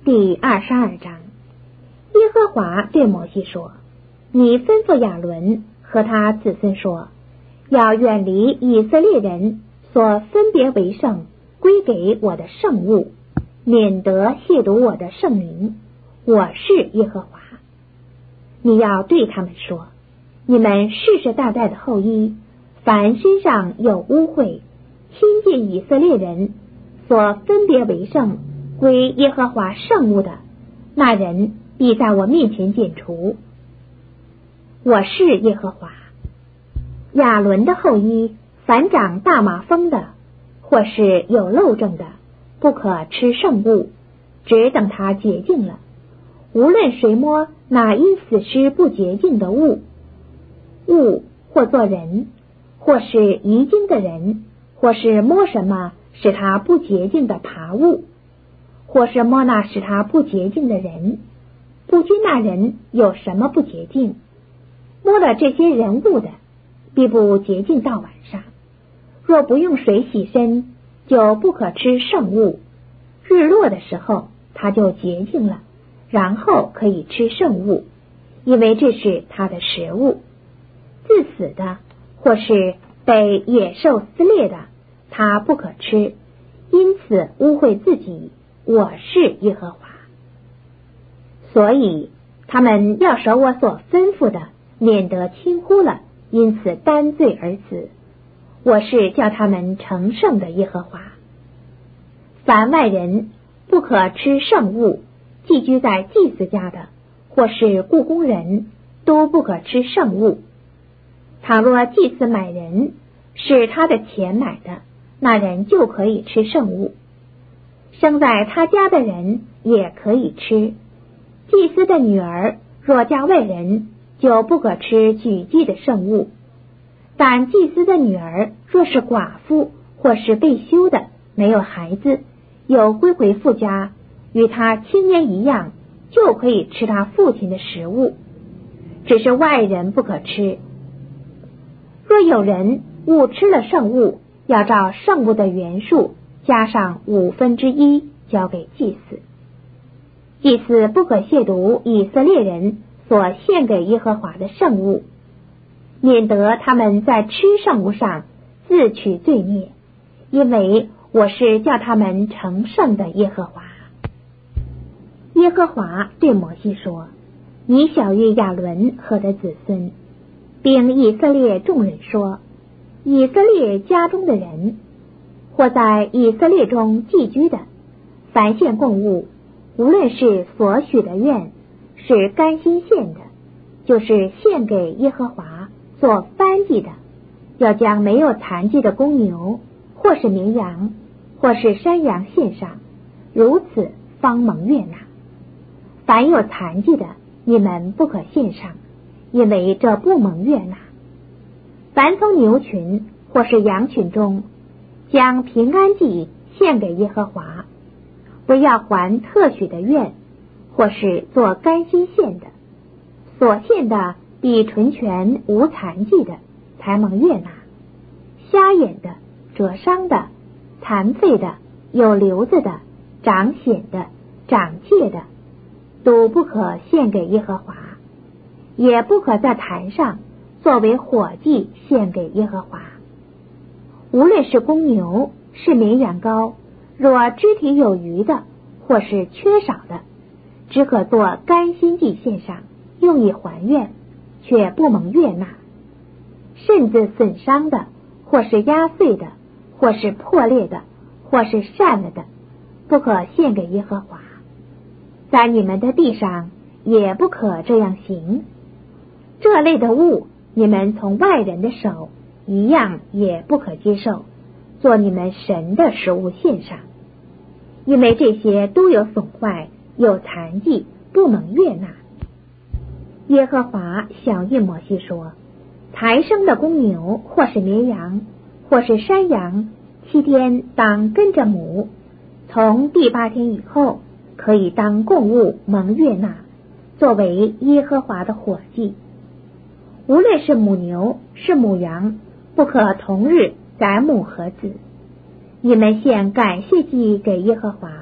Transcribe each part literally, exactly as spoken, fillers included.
第二十二章。耶和华对摩西说：你吩咐亚伦和他子孙说，要远离以色列人所分别为圣归给我的圣物，免得亵渎我的圣名。我是耶和华。你要对他们说，你们世世代代的后裔，凡身上有污秽亲近以色列人所分别为圣归耶和华圣物的，那人必在我面前剪除。我是耶和华。亚伦的后裔，凡长大麻风的，或是有漏症的，不可吃圣物，只等他洁净了。无论谁摸那因死尸不洁净的物，物或作人，或是遗精的人，或是摸什么使他不洁净的爬物，或是摸那使他不洁净的人，不拘那人有什么不洁净，摸了这些人物的，必不洁净到晚上。若不用水洗身，就不可吃圣物。日落的时候，他就洁净了，然后可以吃圣物，因为这是他的食物。自死的，或是被野兽撕裂的，他不可吃，因此污秽自己。我是耶和华。所以他们要守我所吩咐的，免得轻忽了，因此担罪而死。我是叫他们成圣的耶和华。凡外人不可吃圣物，寄居在祭司家的，或是雇工人，都不可吃圣物。倘若祭司买人，是他的钱买的，那人就可以吃圣物。生在他家的人也可以吃。祭司的女儿若嫁外人，就不可吃举祭的圣物。但祭司的女儿若是寡妇，或是被休的，没有孩子，又归回父家，与他青年一样，就可以吃他父亲的食物，只是外人不可吃。若有人误吃了圣物，要照圣物的原数加上五分之一，交给祭司。祭司不可亵渎以色列人所献给耶和华的圣物，免得他们在吃圣物上自取罪孽，因为我是叫他们成圣的耶和华。耶和华对摩西说：你晓谕亚伦和他子孙，并以色列众人说，以色列家中的人，或在以色列中寄居的，凡献供物，无论是所许的愿，是甘心献的，就是献给耶和华做燔祭的，要将没有残疾的公牛，或是绵羊，或是山羊献上，如此方蒙悦纳。凡有残疾的，你们不可献上，因为这不蒙悦纳。凡从牛群或是羊群中将平安祭献给耶和华，不要还特许的愿，或是做甘心献的，所献的必纯全无残疾的，才蒙悦纳。瞎眼的、折伤的、残废的、有瘤子的、长癣的、长疥的，都不可献给耶和华，也不可在坛上作为火祭献给耶和华。无论是公牛，是绵羊羔，若肢体有余的，或是缺少的，只可做甘心祭献上，用以还愿，却不蒙悦纳。甚至损伤的，或是压碎的，或是破裂的，或是散了的，不可献给耶和华。在你们的地上也不可这样行。这类的物，你们从外人的手一样也不可接受，做你们神的食物献上，因为这些都有损坏，有残疾，不能悦纳。耶和华晓谕摩西说：才生的公牛，或是绵羊，或是山羊，七天当跟着母，从第八天以后，可以当供物蒙悦纳，作为耶和华的火祭。无论是母牛是母羊，不可同日宰母和子。你们献感谢祭给耶和华，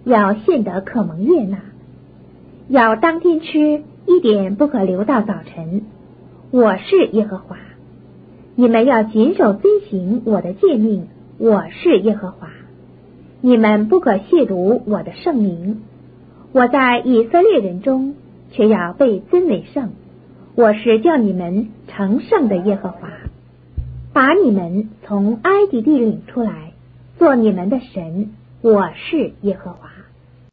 要献得可蒙悦纳。要当天吃，一点不可留到早晨。我是耶和华。你们要谨守遵行我的诫命，我是耶和华。你们不可亵渎我的圣名。我在以色列人中却要被尊为圣。我是叫你们成圣的耶和华，把你们从埃及地领出来，做你们的神。我是耶和华。